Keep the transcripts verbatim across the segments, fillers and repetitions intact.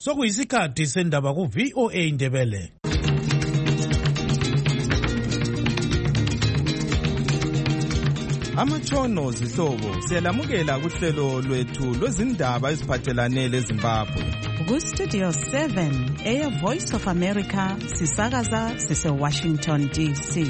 sokuyisikhathi sendaba ku V O A Indebele. Amatshono zihlobo siyalamukela kuhlelo lwethu lwezindaba eziphathelane leZimbabwe. Ku Studio seven eya Voice of America sisakaza sise Washington D C.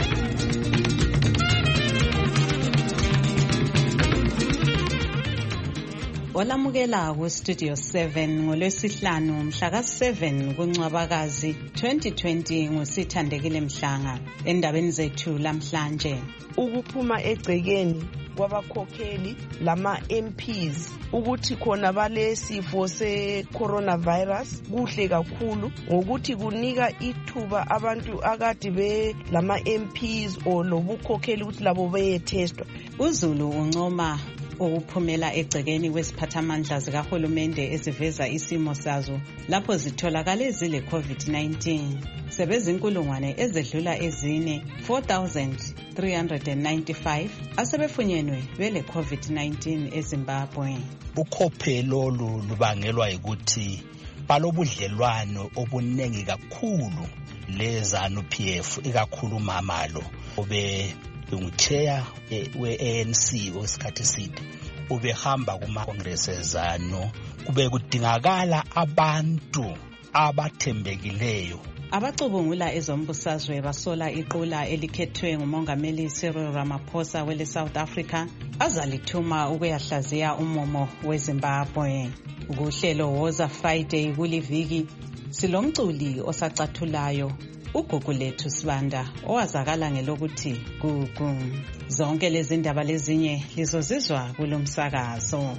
Olamukela ku Studio seven ngolwesihlanu mhla ka seven kuNcwabakazi twenty twenty ngusithandekile Mhlanga. Endabeni zethu lamhlanje, ukuphuma egcekeni kwabakhokheli lama M Ps ukuthi khona balesifo se coronavirus kuhle kakhulu ngokuthi kunika ithuba abantu akade be lama M Ps o lobukhokheli ukuthi labo beye testwa. uZulu uncoma ukuphumela egcekeni kwesiphathamandla zikahulumende eziveza isimo sazo lapho zitholakale zile COVID nineteen. Sebezinkulungwane ezedlula ezine four thousand three hundred ninety-five asebefunyenwe bele COVID nineteen eZimbabwe. Ukhophelo lubangelwa ukuthi balobudlelwano obunengi kakhulu leZANU P F, ikakhulu mamalo obe unguchair we-A N C osikhathi eside, ubehamba kuma-congress eZANU, kube kudingakala abantu abathembekileyo. Abacubungula ezombusazwe basola iqula elikhethwe ngumongameli Cyril Ramaphosa wele South Africa azalithuma ukuyahlaziya umumo weZimbabwe. Ukuhlelo Woza Friday kuliviki silomculi osacathulayo uGugu lethu Sibanda owazakala ngelokuthi Gugu. Zonke lezi ndaba lezinye lizozizwa kulomsakazo.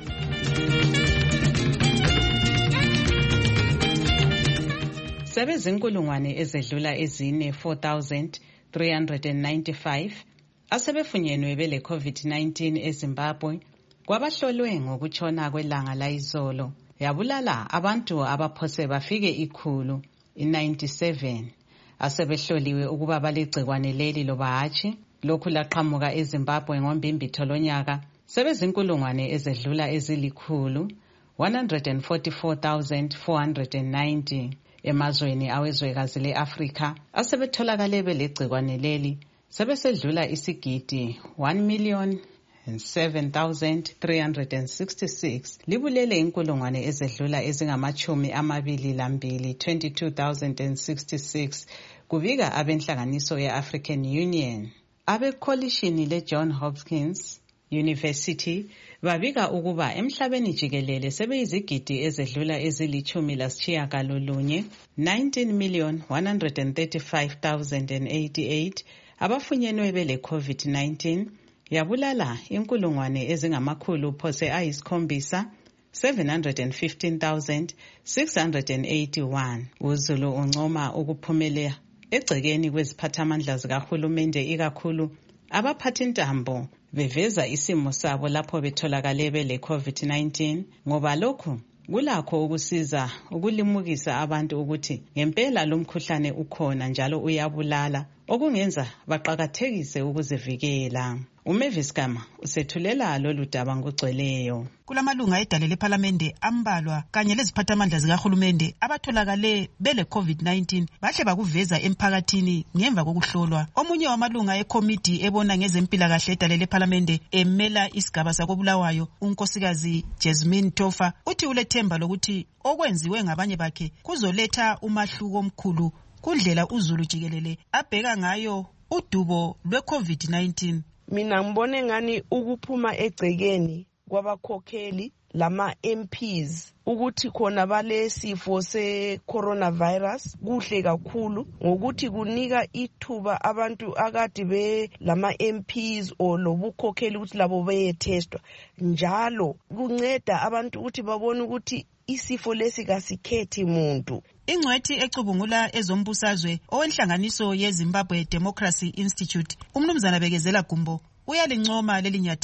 Sebezinkulungwane ezedlula ezine four thousand three hundred ninety-five asebefunyenwe bele COVID nineteen eZimbabwe kwabahlolwe ngokutshona kwelanga layizolo yabulala abantu abaphose bafike ikhulu i-ninety-seven. Asebehloliwe ukuba balegcikwane leli loba hatshi. Lokhu laqhamuka eZimbabwe ngombimbitho lonyaka sebezinkulungwane ezedlula ezilikhulu one hundred forty-four thousand four hundred ninety. Emazweni awezwekazi le-Afrika asebetholakale belegcikwane leli sebesedlula isigidi one million and seven thousand three hundred sixty-six. Libulele inkulungwane ezedlula ezingamachumi amabili lambili twenty-two thousand sixty-six kubika abenhlanganiso ye-African Union. Abe-coalition le-John Hopkins University babika ukuba emhlabeni jikelele sebeyizigidi ezedlula ezilichumi lasitshiyagalolunye nineteen million one hundred thirty-five thousand eighty-eight abafunyenwe bele COVID nineteen yabulala inkulungwane ezingamakhulu phose ayisikhombisa seven hundred fifteen thousand six hundred eighty-one. uZulu uncoma ukuphumela egcekeni kweziphathamandla zikahulumende ikakhulu abaphathintambo beveza isimo sabo lapho betholakale bele COVID nineteen ngoba lokhu kulakho ukusiza ukulimukisa abantu ukuthi ngempela lo mkhuhlane ukhona njalo uyabulala okungenza baqakathekise ukuzivikela. uMavis Gama usethulela lolu daba ngogcweleyo. Kulamalunga edale leParlamente ambalwa kanye leziphathamandla zikahulumende abatholakale bele COVID nineteen bahle bakuveza emphakathini ngemva kokuhlolwa. Omunye wamalunga ekomiti ebona ngezempilakahle edale leParlamente emela isigaba sakobulawayo unkosikazi Jasmine Tofa uthi ulethemba lokuthi okwenziwe ngabanye bakhe kuzoletha umahluko omkhulu kundlela uZulu jikelele abheka ngayo udubo lwe-COVID nineteen. Mina ngibone ngani ukuphuma egcekeni kwabakhokheli lama M Ps ukuthi khona balesifo se coronavirus kuhle kakhulu ngokuthi kunika ithuba abantu akade be lama M Ps o lobukhokheli ukuthi labo beye testwa, njalo kunceda abantu ukuthi babone ukuthi isifo lesi kasikhethi muntu. Ingcwethi ecubungula ezombusazwe owenhlanganiso yeZimbabwe Democracy Institute umnumzana Bekezela Gumbo uyalincoma leli nyathelo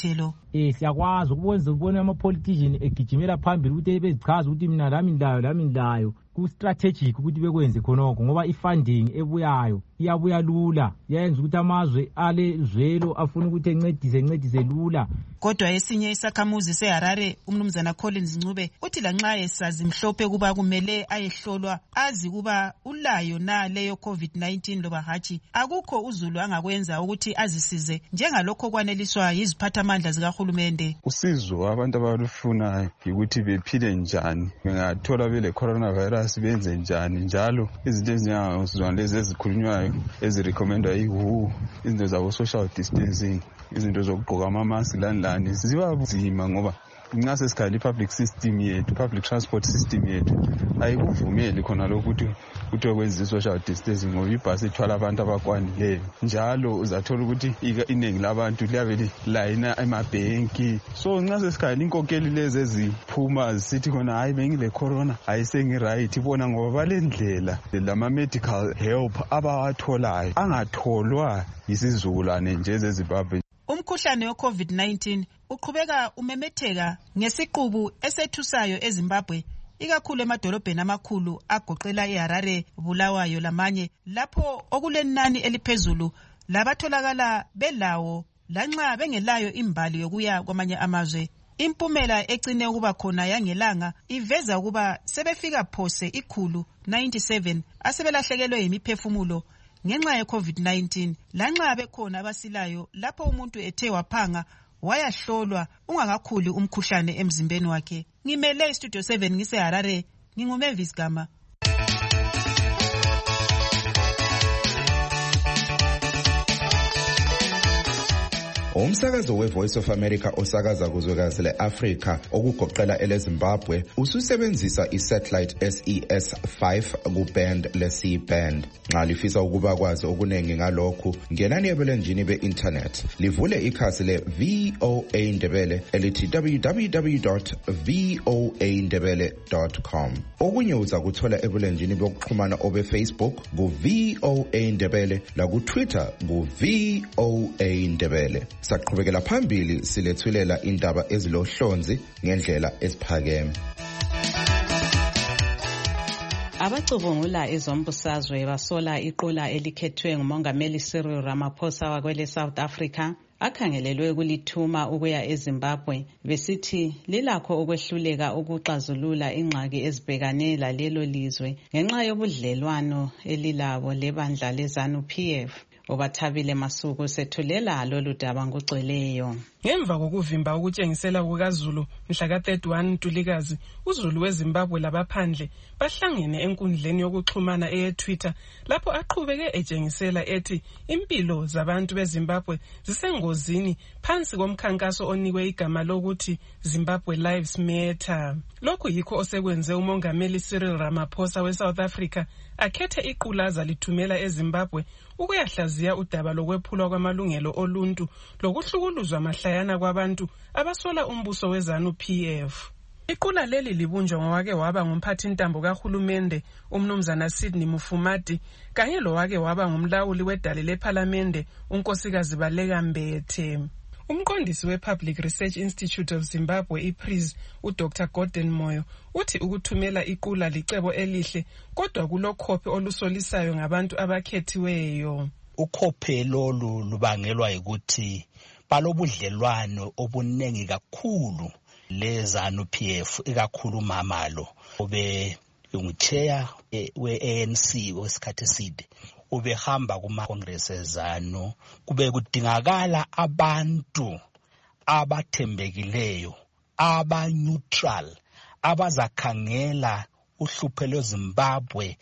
eh siyakwazi ukubonza ubone ama politician egijimela phambili ukuthi bezichaza ukuthi mina lami ndayo lami ndayo ku strategic ukuthi bekwenze khonoko ngoba ifunding ebuyayo iyabuya lula yenza ukuthi amazwe ale zwelo afuna ukuthi encedise encedise lula. Kodwa esinye isakhamuzi seHarare umnumzana Collins Ncube uthi lanxa esazi mhlophe kuba kumele ayehlolwa azi kuba ulayo na leyo COVID nineteen loba hachi akukho uZulu angakwenza ukuthi azisize njengalokho kwaneliswa yiziphathamandla zikahulumende. Usizo abantu abalufunayo ukuthi bephile njani bengathola bele coronavirus benze njani njalo izinto ezinjengazona lezi ezikhulunywayo ezirecommendwa yi-W H O izinto zabo social distancing izinto zokugqoka ama-mask lani lani ziba nzima ngoba nxa sesikhali public system yethu public transport system yethu ayikuvumeli khona lokhu ukuthi kuthiwe kwenziwe social distancing ngoba ibhasi ithwala abantu abakwanileyo njalo uzathola ukuthi iningi labantu liyabe layina emabhenki. So nxa sesikhali inkokheli lezi eziphuma zisithi khona hayi bengile corona ayisengiright ibona ngoba balendlela lama-medical help abawatholayo angatholwa yisizukulwane nje ezeZimbabwe. Umkhuhlane we-COVID nineteen uqhubeka umemetheka ngesiqubu esethusayo eZimbabwe ikakhulu emadolobheni amakhulu agoqela iHarare, Bulawayo lamanye lapho okulenani eliphezulu labatholakala belawo lanxa bengelayo imbali yokuya kwamanye amazwe. Impumela ecine ukuba khona yangelanga iveza ukuba sebefika phose ikhulu ninety-seven asebelahlekelwe yimiphefumulo ngenxa ye-COVID nineteen lanxa bekhona abasilayo lapho umuntu ethe waphanga wayahlolwa ungakakhuli umkhuhlane emzimbeni wakhe. Ngimele iStudio seven ngiseHarare nginguMavis Gama. Umsakazo we-Voice of America osakaza kuzwekazi le-Afrika okugoqela ele-Zimbabwe ususebenzisa i-satellite S E S five ku-band le-C band. Nxa lifisa ukuba kwazi okuningi ngalokhu ngenani ebulenjini be-internet livule ikhasi le-V O A Ndebele elithi w w w dot voa ndebele dot com. Okunye uza kuthola ebulenjini bokuxhumana obe-Facebook ku-V O A Ndebele laku-Twitter ku-V O A Ndebele. Saqhubekela phambili silethulela indaba ezilohlonzi ngendlela esiphakeme. Abacubungula ezombusazwe basola iqula elikhethwe ngumongameli Cyril Ramaphosa wakwele South Africa akhangelelwe kulithuma ukuya eZimbabwe besithi lilakho ukwehluleka ukuxazulula ingxaki ezibhekane lalelo lizwe ngenxa yobudlelwano elilabo lebandla leZANU P F. Obathabile Masuku sethulela lolu daba ngugcweleyo. Ngemva kokuvimba ukutshengisela kukaZulu mhla ka thirty-one Ntulikazi uZulu weZimbabwe labaphandle bahlangene enkundleni yokuxhumana eyeTwitter lapho aqhubeke etshengisela ethi impilo zabantu beZimbabwe zisengozini phansi komkhankaso onikwe igama lokuthi Zimbabwe Lives Matter. Lokhu yikho osekwenze umongameli Cyril Ramaphosa weSouth Africa akhethe iqulaza lithumela eZimbabwe ukuyahlaziya udaba lokwephulwa kwamalungelo oluntu lokuhlukuluzwa mahlayana kwabantu abasola umbuso weZANU P F. Iqula leli libunjwa ngowake waba ngumphathi ntambo kahulumende umnumzana Sidney Mufumadi kanye lowake waba ngumlawuli wedale lePhalamende unkosikazi Baleka Mbethe. Umqondisi we-Public Research Institute of Zimbabwe I P R I Z uDr Gordon Moyo uthi ukuthumela iqula licebo elihle kodwa kulokhophe olusolisayo ngabantu abakhethiweyo. Ukhophe lolu lubangelwa ukuthi balobudlelwano obunengi kakhulu leZANU P F ikakhulu mamalo obe unguchair we-A N C wesikhathi eside ubehamba kuma-congress eZANU kube kudingakala abantu abathembekileyo aba-neutral abazakhangela uhlupho lweZimbabwe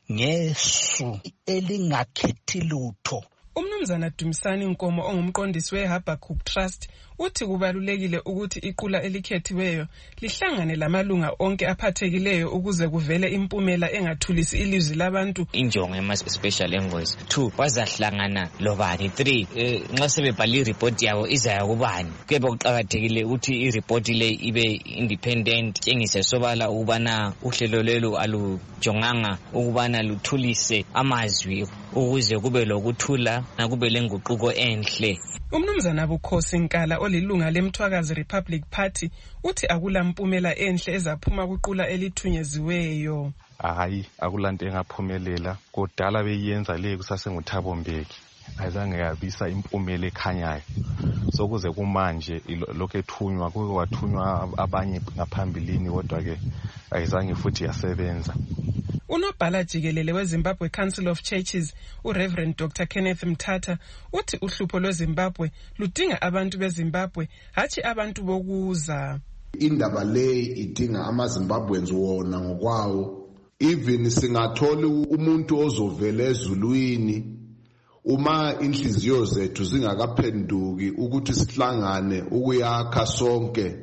ngesu elingakhethi lutho. Umnumzana Dumisani Nkomo ongumqondisi weHabakkuk Trust uthi kubalulekile ukuthi iqula elikhethiweyo lihlangane lamalunga onke aphathekileyo ukuze kuvele impumela engathulisi ilizwi labantu. Injongo yama-special envoys two bazahlangana lobani three nxa sebebhala ireport yabo izaya kubani kube kuqakathekile ukuthi ireport le ibe independent tshengise sobala ukubana uhlelo lelo alujonganga ukubana luthulise amazwi ukuze kube lokuthula kube lenguquko enhle. Umnumzana Bukhosi Nkala olilunga leMthwakazi Republic Party uthi akula mpumela enhle ezaphuma kuqula elithunyeziweyo. Hayi akulanto engaphumelela kodala beyenza le kusasenguThabo Mbeki ayizange yabisa impumela ekhanyayo sokuze kumanje lokho ethunywa kuke wathunywa abanye ngaphambilini kodwa ke ayizange futhi yasebenza. Unobhala jikelele weZimbabwe Council of Churches uReverend Doctor Kenneth Mthatha uthi uhlupho lweZimbabwe ludinga abantu beZimbabwe hathi abantu bokuza. Indaba le idinga amaZimbabweans wona ngokwawo. Even singatholi umuntu ozovela ezulwini uma inhliziyo zethu zingakaphenduki ukuthi sihlangane ukuyakha sonke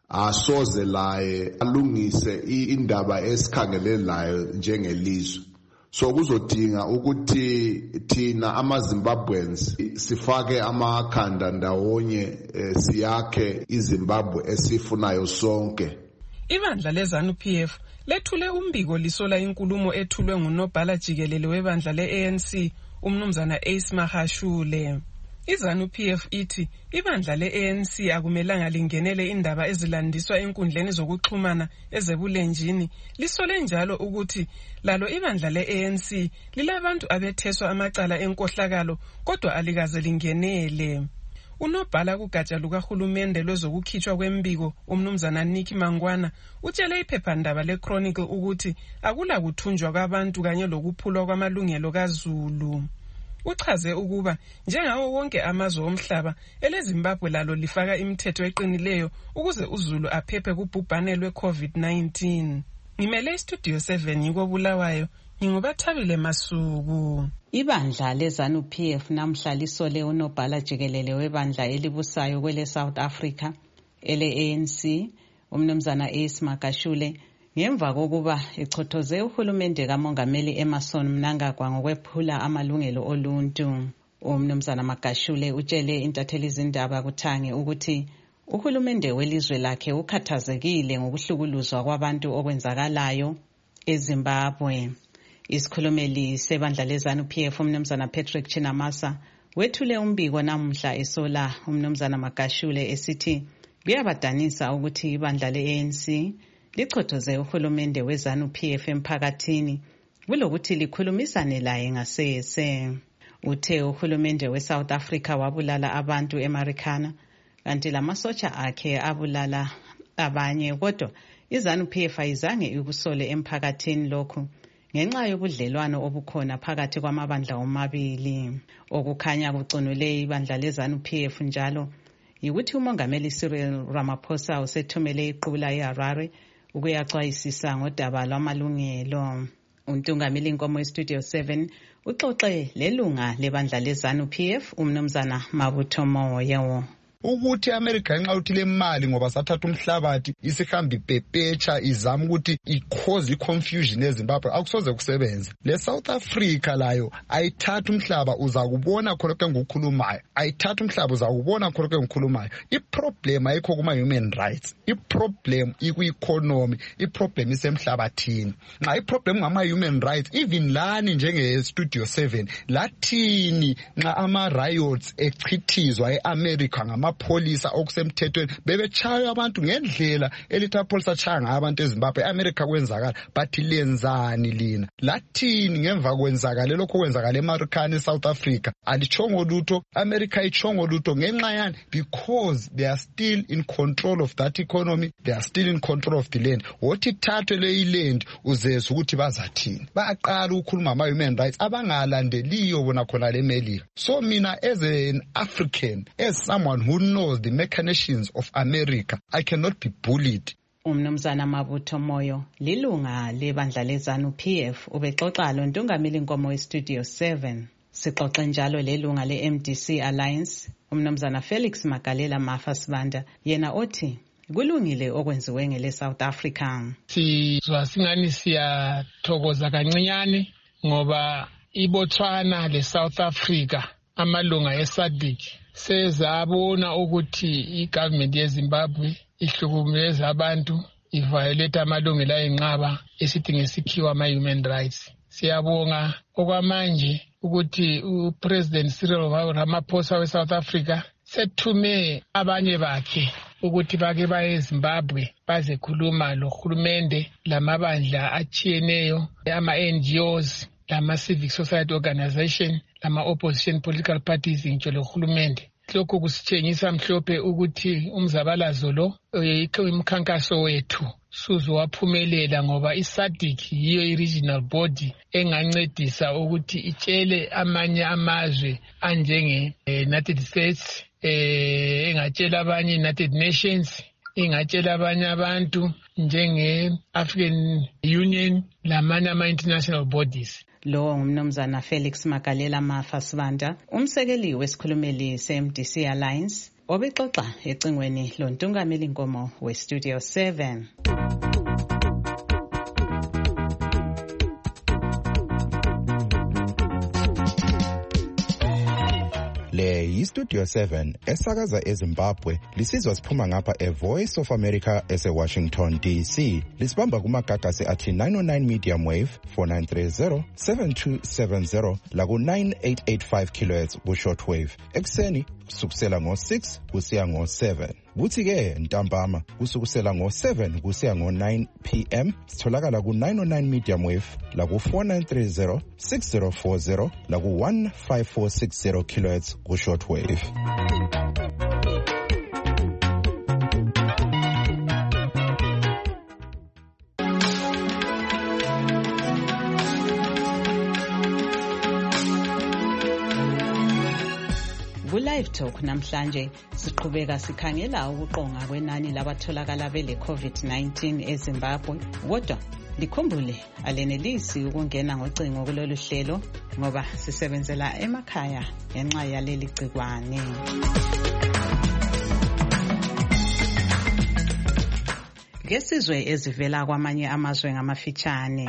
asoze laye alungise indaba esikhangelelayo njengelizwe. So kuzodinga ukuthi thina amaZimbabweans sifake amakhanda ndawonye siyakhe iZimbabwe esifunayo sonke. Ibandla leZANU P F lethule umbiko lisola inkulumo ethulwe ngunobhala jikelele webandla le-A N C umnumzana Ace Mahashule. IZANU P F ithi ibandla le-A N C akumelanga lingenele indaba ezilandiswa enkundleni zokuxhumana ezebulenjini. Lisole njalo ukuthi lalo ibandla le-A N C lilabantu abetheswa amacala enkohlakalo kodwa alikaze lingenele. Unobhala kugatsha lukahulumende lwezokukhitshwa kwembiko umnumzana Nikki Mangwana utshele iphephandaba leChronicle ukuthi akula kuthunjwa kwabantu kanye lokuphulwa kwamalungelo kaZulu. Uchaze ukuba njengawo wonke amazwe omhlaba eleZimbabwe lalo lifaka imithetho eqinileyo ukuze uZulu aphephe kubhubhane lwe-COVID nineteen. Ngimele iStudio seven yiko Bulawayo, ngingubathabile Masuku. Ibandla leZANU P F namhla lisole unobhala jikelele webandla elibusayo kwele South Africa ele-A N C umnumzana Ace Magashule ngemva kokuba echothoze uhulumende kaMongameli Emmerson Mnangagwa ngokwephula amalungelo oluntu. Umnumzana Magashule utshele intatheli izindaba kuThange ukuthi uhulumende welizwe lakhe ukhathazekile ngokuhlukuluzwa kwabantu okwenzakalayo eZimbabwe. Isikhulumeli sebandla leZANU P F umnumzana Patrick Chinamasa wethule umbiko namuhla esola umnumzana Magashule esithi kuyabadanisa ukuthi ibandla le-A N C lichothoze uhulumende weZANU P F emphakathini kulokuthi likhulumisane laye ngasese. Uthe uhulumende weSouth Africa wabulala abantu eMarikana kanti lamasotsha akhe abulala abanye kodwa iZANU P F ayizange ikusole emphakathini lokhu ngenxa yobudlelwano obukhona phakathi kwamabandla omabili. Okukhanya kucunule ibandla leZANU P F njalo yikuthi uMongameli Cyril Ramaphosa usethumele iqula eHarare ukuyaxwayisisa ngodaba lwamalungelo. Untungameli Nkomo eStudio seven uxoxe lelunga lebandla leZANU P F umnumzana Mabutho Moyo. Ukuthi America nxa uthi le mali ngoba sathatha umhlabathi isihamba ibhebhetsha izama ukuthi i-cause i-confusion eZimbabwe akusoze kusebenza. Le South Africa layo ayithatha umhlaba uzakubona khonke ngokukhulumayo, ayithatha umhlaba uzakubona khonke ngokukhulumayo. I-problem ayikho kuma human rights, i-problem iku-economy, i-problem isemhlabathini. Nxa i-problem ngama human rights even lani njenge Studio seven lathini nxa ama riots echithizwa eAmerica ngama polisa okusemthethweni bebechaya abantu ngendlela elitha polisa chaya ngabantu eZimbabwe eAmerica kwenzakala but lenzani lina lathini ngemva kwenzakala lokho kwenzakala eMarikana eSouth Africa alichongo lutho America ichongo lutho ngenxa yani because they are still in control of that economy, they are still in control of the land. Wothi thathe le iland uzeza ukuthi bazathini baqala ukukhuluma ama human rights abangalandeliyo bona khona le Melika. So mina as an African, as someone who knows the machinations of America, I cannot be bullied. Umnumzana Mabutho Moyo lilunga lebandla leZANU P F ubexoxa lo Ntungameli Nkomo eStudio seven. Sixoxe njalo lelunga le-M D C Alliance umnumzana Felix Magalela Mafa Sibanda yena othi kulungile okwenziwe ngele South Africa. Sizwa singani siyathokoza kancinyane ngoba iBotswana le South Africa amalunga eSADC sezabona ukuthi igovernment yeZimbabwe ihlukumeza abantu iviolate amalungelo ayinqaba esithi ngesikhiwa ama human rights. Siyabonga okwamanje ukuthi uPresident Cyril Ramaphosa weSouth Africa sethume abanye bakhe ukuthi bake baye eZimbabwe bazekhuluma lohulumende lamabandla achiyeneyo ama-N G Os lama-civic society organization lama-opposition political parties ngitsho lohulumende. Lokho kusitshengisa mhlophe ukuthi umzabalazo lo imikhankaso wethu suzo waphumelela ngoba iSADC yiyo i-regional body engancedisa ukuthi itshele amanye amazwe anjenge United States, eh engatshela abanye United Nations, ingatshela abanye abantu njenge African Union lamanye ama-international bodies. Lo ngumnumzana Felix Magalela Mafasibanda, umsekeli wesikhulumeli se-M D C Alliance, obexoxa ecingweni lontungameli Nkomo we-Studio seven. Le yi-Studio seven esakaza eZimbabwe lisizwa siphuma ngapha e-Voice of America ese-Washington D C. Lisibamba kumagagasi athi nine oh nine medium wave four nine three zero seven two seven zero laku nine eight eight five kilohertz ku-short wave. Ekseni kusukusela ngo-six kusiya ngo-seven. Kuthi-ke ntambama kusukusela ngo-seven kusiya ngo-nine p m sitholakala ku-nine oh nine medium wave laku four nine three zero six zero four zero laku one five four six zero kilohertz ku-short wave. Live Talk namhlanje siqhubeka sikhangela ukuqonga kwenani labatholakala bele COVID nineteen eZimbabwe. Kodwa likhumbule alenelisi ukungena ngocingo kulolu hlelo ngoba sisebenzela emakhaya ngenxa yaleli gcikwane. Ngesizwe ezivela kwamanye amazwe ngamafitshane.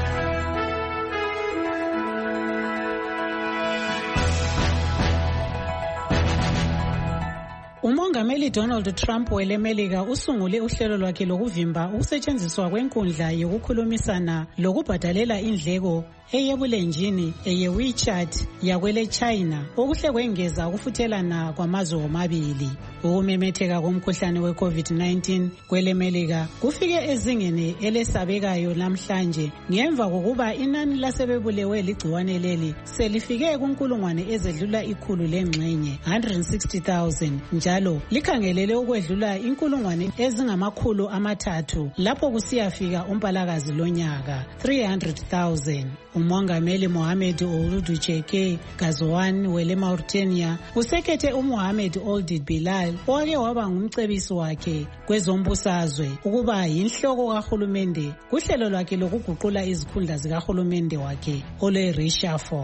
Umongameli Donald Trump welemelika usungule uhlelo lwakhe lokuvimba ukusetshenziswa kwenkundla yokukhulumisana lokubhadalela indleko eyebulenjini eye-WeChat yakwele China okuhle kwengeza ukufuthelana kwamazwe womabili. Ukumemetheka komkhuhlane we-COVID nineteen kwelemelika kufike ezingeni elesabekayo namhlanje ngemva kokuba inani lasebebulewe ligciwane leli selifike kunkulungwane ezedlula ikhulu lengxenye one hundred sixty thousand njalo likhangelele ukwedlula inkulungwane ezingamakhulu amathathu lapho kusiyafika umpalakazi lonyaka three hundred thousand. Umongameli Mohamed Ould Cheke Gazwan wele Mauritania usekethe uMohamed Ould Bilal owake waba ngumcebisi wakhe kwezombusazwe ukuba yinhloko kahulumende kuhlelo lwakhe lokuguqula izikhundla zikahulumende wakhe ole reshuffle.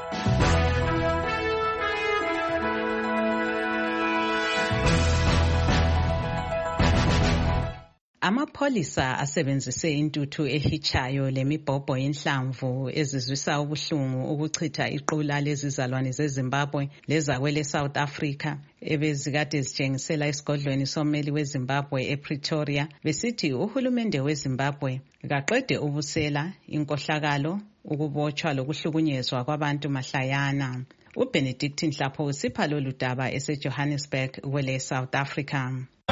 Amapholisa asebenzise intuthu ehichayo lemibhobho yenhlamvu ezizwisa ubuhlungu ukuchitha iqula lezizalwane zeZimbabwe lezakwele South Africa ebezikade zitshengisela esigodlweni sommeli weZimbabwe ePretoria besithi uhulumende weZimbabwe kaqede ubusela inkohlakalo ukubotshwa lokuhlukunyezwa kwabantu mahlayana. uBenedict Nhlapho usipha lolu daba eseJohannesburg kwele South Africa.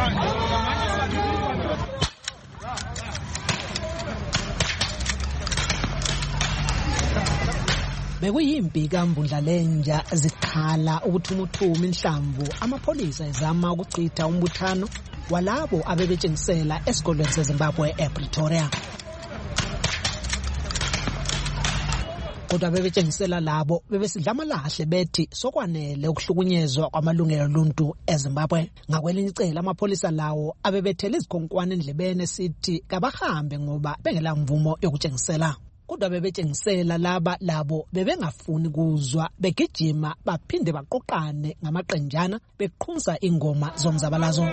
Bekuyimpi kambundla lenja zikhala ukuthumuthuma inhlamvu amapholisa ezama ukuchitha umbuthano walabo abebetshengisela esigodlweni seZimbabwe ePretoria. Kodwa bebetshengisela labo bebesidlama lahle bethi sokwanele ukuhlukunyezwa kwamalungelo oluntu eZimbabwe. Ngakwelinye icala amapholisa lawo abebethela izikhonkwane endlebene sithi kabahambe ngoba bengela mvumo yokutshengisela. Kodwa bebetshengisela laba labo bebengafuni kuzwa begijima baphinde baqoqane ngamaqenjana beqhunza ingoma zomzabalazo.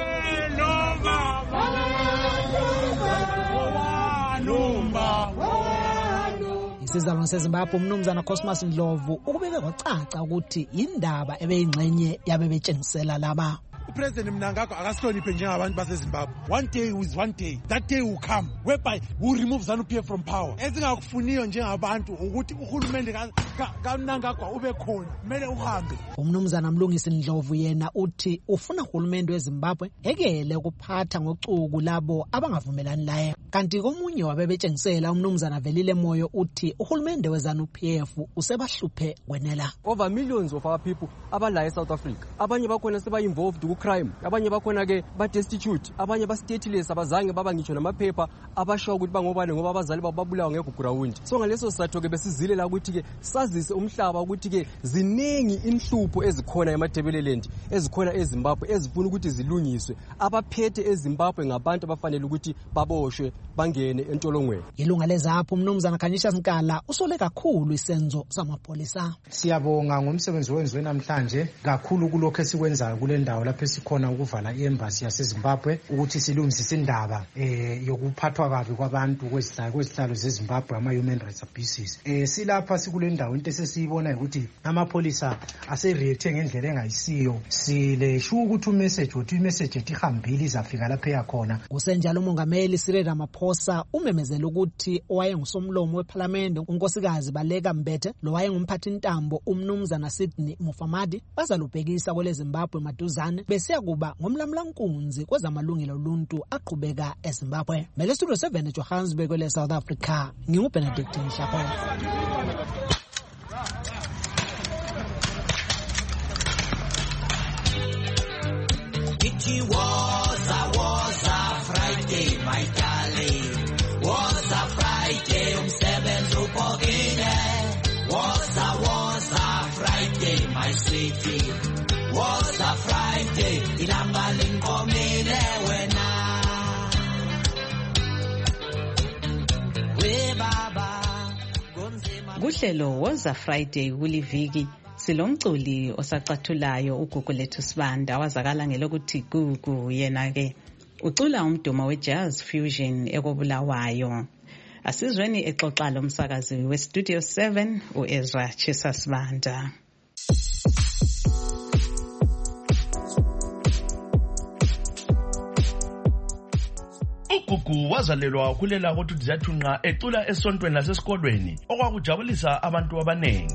Isizalwane seZimbabwe umnumzana Cosmas Ndlovu ukubeke kwacaca ukuthi indaba ebeyingxenye yabebetshengisela laba. upresident Mnangagwa akasiloniphe njengabantu baseZimbabwe. One day is one day. That day will come whereby we remove ZANU-P F from power. Ezingakufuniyo njengabantu ukuthi uhulumende kaMnangagwa ube khona kumele uhambe. Umnumzana Mlungisi Ndlovu yena uthi ufuna uhulumende weZimbabwe ekele ukuphatha ngocuku labo abangavumelani naye. Kanti komunye wabebetshengisela umnumzana Velile Moyo uthi uhulumende weZANU-P F usebahluphe kwenela. Over millions of our people abala eSouth Africa. Abanye bakhona seba involved ku crime, abanye bakhona ke ba destitute, abanye ba stateless abazange baba ngitsho namaphepha abasho ukuthi bangobani ngoba abazali bababulawa ngekho ground. So ngaleso satho ke besizile la ukuthi ke sazise umhlaba ukuthi ke ziningi inhlupho ezikhona eMatebeleland, ezikhona eZimbabwe ezifuna ukuthi zilungiswe. Abaphethe eZimbabwe ngabantu abafanele ukuthi baboshwe bangene entolongweni. Ilunga lezapho umnumzana Khanyisha Nkala usole kakhulu isenzo samapholisa. Siyabonga ngomsebenzi wenziwe namhlanje kakhulu kulokho esikwenzayo kule ndawo lapho sikhona ukuvala iembassy yaseZimbabwe ukuthi silungisise indaba eh yokuphathwa kabi kwabantu kwezihlalo kwezihlalo zeZimbabwe ama human rights abuses. Eh silapha sikule ndawo into esesiyibona ukuthi amapholisa ase react ngendlela engayisiyo. Silesho ukuthi umessage uthi imessage etihambile izafika lapha yakhona. Kusenjalo umongameli Cyril Ramaphosa umemezela ukuthi owayengusomlomo weParliament unkosikazi Baleka Mbete lo wayengumphathi intambo umnumzana Sydney Mufamadi bazalubhekisa kwele Zimbabwe maduzane besiya kuba ngomlamlankunzi kwezamalungelo oluntu aqhubeka eZimbabwe. Mele Studio seven eJohannesburg kwele South Africa nginguBenedict Mshako. It was a was a Friday, my darling. Was a Friday, umsebenzi ubhokile. Was a was a Friday, my sweetie. Was a Friday, ilanga linkomile wena. We baba. Kuhlelo was a Friday kuliviki. Silomculi osacathulayo uGugu lethu Sibanda wazakala ngelokuthi Gugu yena ke ucula umdumo we-jazz fusion ekobulawayo. Asizweni exoxa lo msakazi we-Studio seven uEzra Chisa Sibanda. uGugu wazalelwa kulela ukuthi Dizathunqa ecula esontweni lasesikolweni okwakujabulisa abantu abanengi.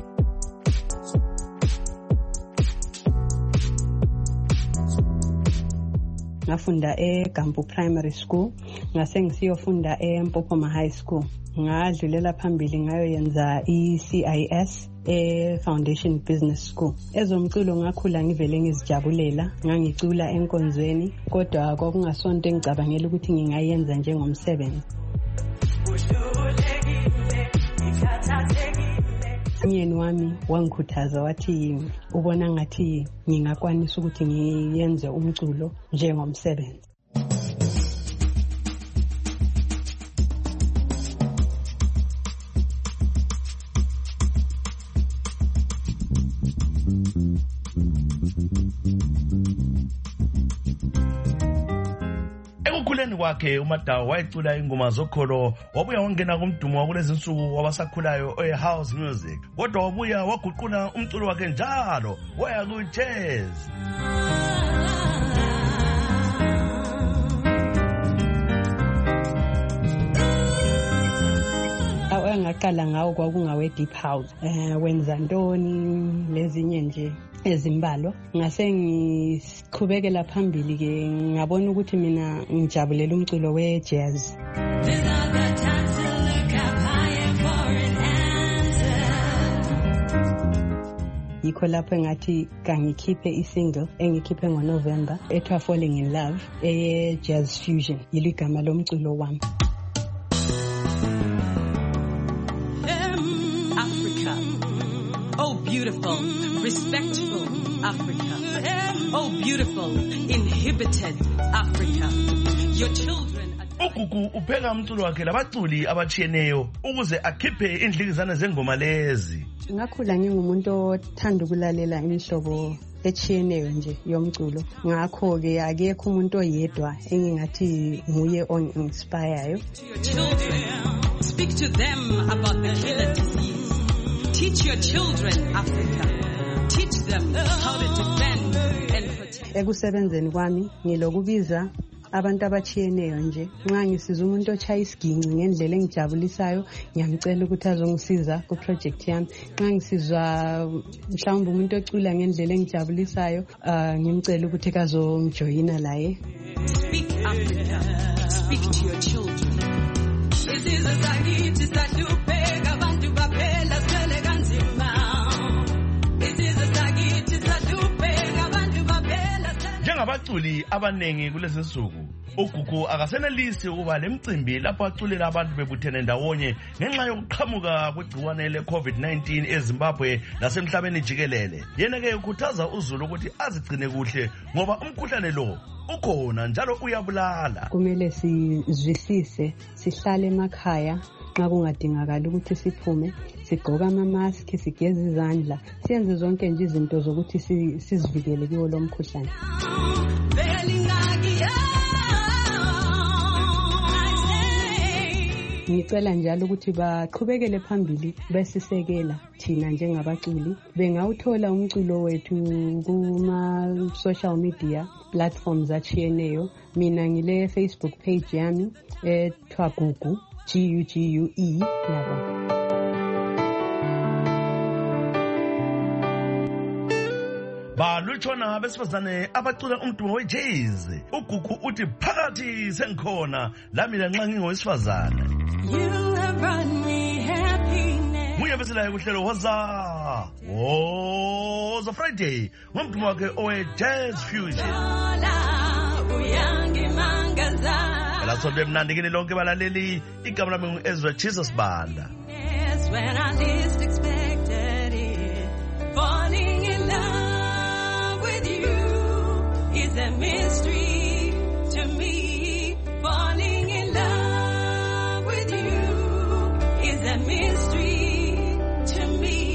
Ngafunda eGambu Primary School, ngase ngisiyofunda eMpopoma High School. Ngadlulela phambili ngayo yenza i-C I S e-Foundation Business School. Ezomculo ngakhula ngivele ngizijabulela, ngangicula enkonzweni, kodwa kwakungasonto engicabangela ukuthi ngingayenza njengomsebenzi. Umyeni wami wangikhuthaza wathi ubona ngathi ngingakwanisa ukuthi ngiyenze umculo njengomsebenzi. Ekukhuleni kwakhe uMadawu wayecula ingoma zokholo, wabuya wangena kumdumo wakulezi insuku wabasakhulayo e-house music, kodwa wabuya waguqula umculo wakhe njalo waya ku-jazz. Ngaqala ngawo kwakungawe deep house, eh wenza ntoni lezinye nje ezimbalwa. Ngase ngiqhubekela phambili ke ngabona ukuthi mina ngijabulela umculo we-jazz. Yikho lapho engathi kangikhiphe i-single engikhiphe ngoNovember ethiwa Falling in Love eye-jazz fusion, yilo igama lomculo wami. Oh, beautiful, respectful Africa. Oh, beautiful, inhibited Africa. Your children... uGugu upheka umculo wakhe labaculi abatshiyeneyo ukuze akhiphe indlikizana zengoma lezi. Ngakhula ngingumuntu othanda ukulalela imihlobo echiyeneyo nje yomculo. Ngakho ke akekho umuntu oyedwa engingathi nguye on-inspireyo. Speak to them about the killer disease. Teach your children, Africa. teach them how to defend and protect. Ekusebenzeni kwami ngilokubiza abantu abachiyeneyo nje nxa ngisiza umuntu ochaya isiginci ngendlela engijabulisayo ngiyamcela ukuthi azongisiza ku project yami nxa ngisizwa mhlawumbe umuntu ocula ngendlela engijabulisayo ngimcela ukuthi kazongijoyina laye. Speak Africa, speak to your children. Isizwe sakithi sahlupeka abantu baphela sele kanzima. Isizwe sakithi sahlupeka abantu baphela. Njengabaculi abanengi kulezi nsuku uGugu akasenelisi ukuba lemicimbi lapho aculela abantu bebuthene ndawonye ngenxa yokuqhamuka kwegciwane le COVID nineteen eZimbabwe nasemhlabeni jikelele. Yena ke ukhuthaza uZulu ukuthi azigcine kuhle ngoba umkhuhlane lo ukhona njalo uyabulala. Kumele sizwisise sihlale emakhaya nxa kungadingakala ukuthi siphume sigqoka ama-mask sigeze izandla siyenze zonke nje izinto zokuthi sizivikele kuwo lo mkhuhlane. Ngicela njalo ukuthi baqhubekele phambili besisekela thina njengabaculi bengawuthola umculo wethu kuma social media platforms achiyeneyo. Mina ngile Facebook page yami ethwa Gugu G U G U E yabo. Balutshwana besifazane abacula umdumo we-jazz. uGugu uthi phakathi sengikhona lami lanxa ngingowesifazane. You have brought me happiness. Muye beselayo kuhlelo waza Woza Friday ngomdumo wakhe owe-jazz fusion. Phela sonto emnandi kini lonke balaleli, igama lami ngu-Ezra Jesus Banda. When I least expected it, falling in love with you is a mystery to me. Falling in love with you is a mystery to me.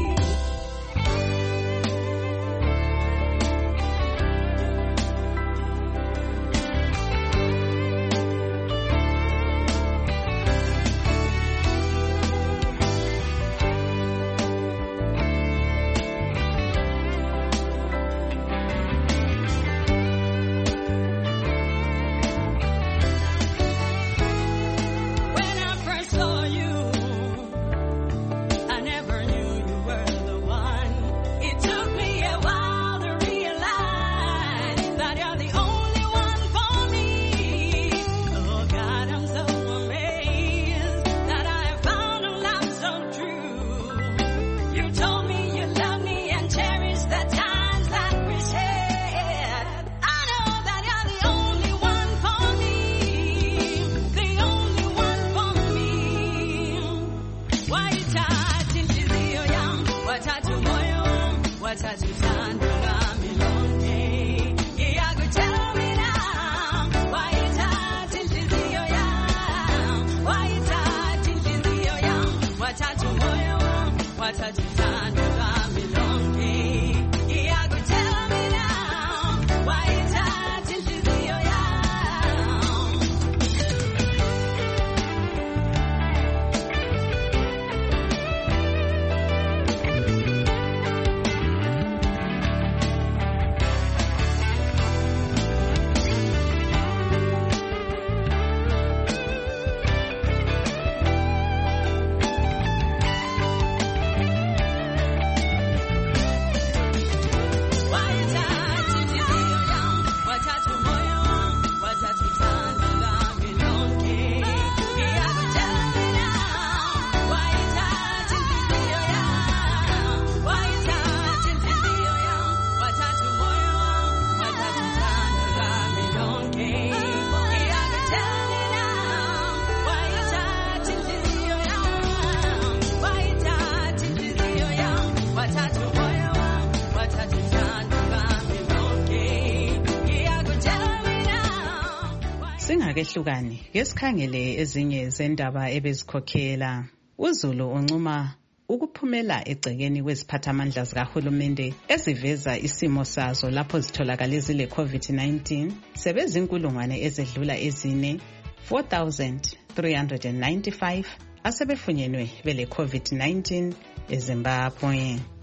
Singakehlukani ngesikhangele ezinye zendaba ebezikhokhela. uZulu uncuma ukuphumela egcekeni kweziphathamandla zikahulumende eziveza isimo sazo lapho zitholakala zile COVID nineteen sebezinkulungwane ezedlula ezine four thousand three hundred ninety-five asebefunyenwe bele COVID nineteen eZimbabwe.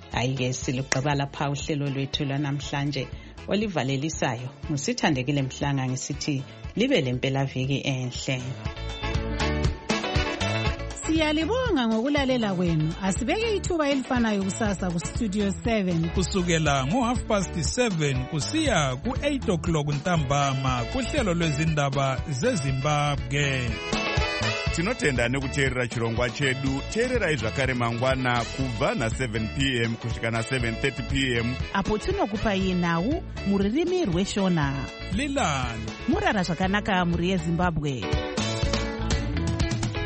Ayike silugqiba lapha uhlelo lwethu lwanamhlanje olivalelisayo. Ngusithandekile Mhlanga ngisithi libe lempelaviki enhle. Siyalibonga ngokulalela kwenu. Asibeke ithuba elifanayo kusasa ku Studio seven kusukela ngo half past seven kusiya ku eight o'clock ntambama kuhlelo lwezindaba zeZimbabwe. Tinotenda nekuteerera chirongwa chedu. Teererai zvakare mangwana kubva na seven p m kusvika na seven thirty p m apo tinokupai nhau muririmi rweshona. Lilani murara zvakanaka muri yeZimbabwe.